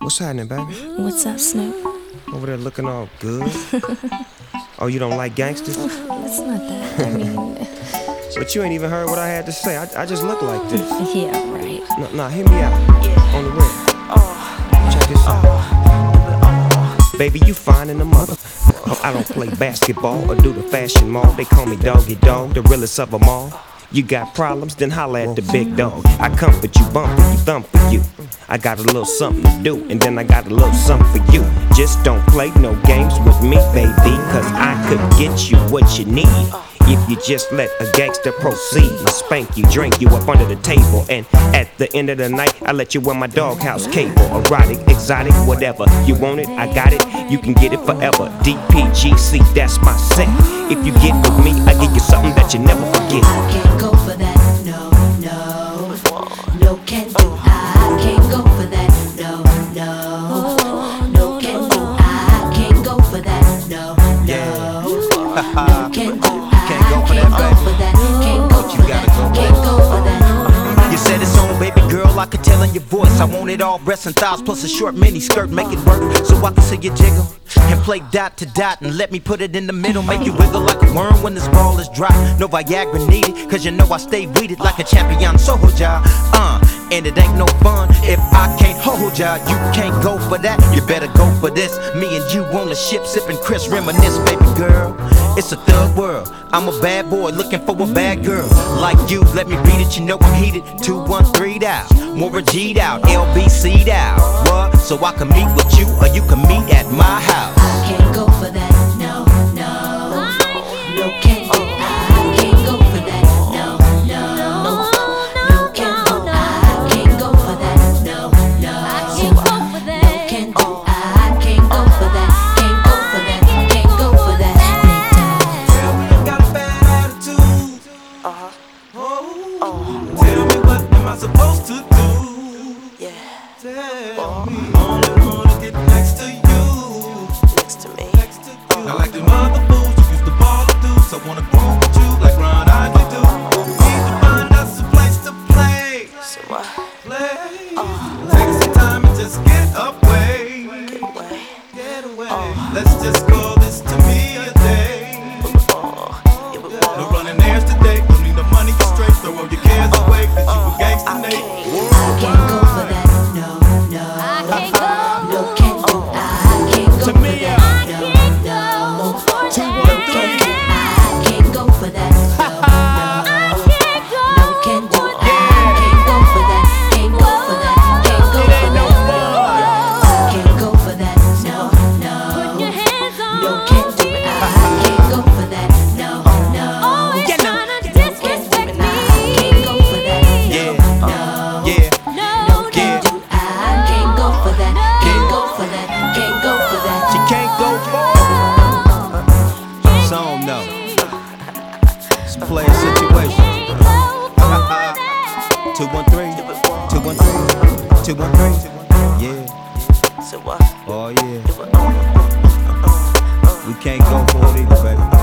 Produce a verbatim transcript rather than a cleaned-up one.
What's happening, baby? What's up, Snoop? Over there looking all good. Oh, you don't like gangsters? It's not that. I mean... But you ain't even heard what I had to say. I, I just look like this. Yeah, right. Nah, nah, hear me out. Yeah. On the rim. Oh. Check this out. Oh. Baby, you fine in the mother. Oh, I don't play basketball or do the fashion mall. They call me Doggy Dog, the realest of them all. You got problems, then holla at the big dog. I comfort you, bump for you, thump for you. I got a little something to do, and then I got a little something for you. Just don't play no games with me, baby, cause I could get you what you need. If you just let a gangster proceed and spank you, drink you up under the table. And at the end of the night, I let you wear my doghouse cable. Erotic, exotic, whatever. You want it, I got it, you can get it forever. D P G C, that's my set. If you get with me, I give you something that you never forget. I can't go for that, no, no. No can do, I can't go for that, no, no. No can do, I can't go for that, no, no. No can do. Can't go for that, baby. But you gotta go for that. You said it's on, baby girl, I could tell in your voice. I want it all, breasts and thighs, plus a short mini skirt. Make it work, so I can see you jiggle and play dot to dot, and let me put it in the middle. Make you wiggle like a worm when this ball is dry. No Viagra needed, cause you know I stay weeded like a champion soldier. Uh, and it ain't no fun if I can't hold ya. You can't go for that, you better go for this. Me and you on the ship, sipping Chris, reminisce, baby girl. It's a thug world, I'm a bad boy looking for a bad girl like you, let me read it, you know I'm heated. Two one three down, more G'd out, L B C'd out. What? So I can meet with you or you can meet at my house. I can't go for that, no, no. No can do, I can't go for that, no, no. No can do, I can't go for that, no, no. No can do, I can't go for that, can't go for that, can't go for that. Tell me you got a bad attitude. Uh-huh. Oh. Oh. Tell me what am I supposed to do? Yeah. Tell me. Only wanna get next to you. Next to me. Next to you. Not like them other fools you used to ball the dudes. I wanna groove with you like Ron Isley do. Need to find us a place to play. So what? Play. Oh. Take some time and just get away. Get away. Get away. Oh. Let's just call this to me a day. Oh. Yeah, but No running errands today. Don't need no money, get straight. Throw all your cares away, cause you a gangsta I Nate. can't. I can't go for that, no, no. No can do, I can't go for that, no, no. No can do, I can't go for that, no, no. No can do, I can't go for that, can't go for that, can't go for that, no. I can't go for that, no, no. No can do, I can't go for that, no, no. No can do, I can't go for that, Yeah, no. yeah. No can do, I can't go for that, can't go for that, can't go for that. She can't go for song no. It's a player situation. Two one three, two one three, two one three. Yeah, So what? oh yeah. Yeah, but, uh, uh, uh, uh. We can't go for it either, baby.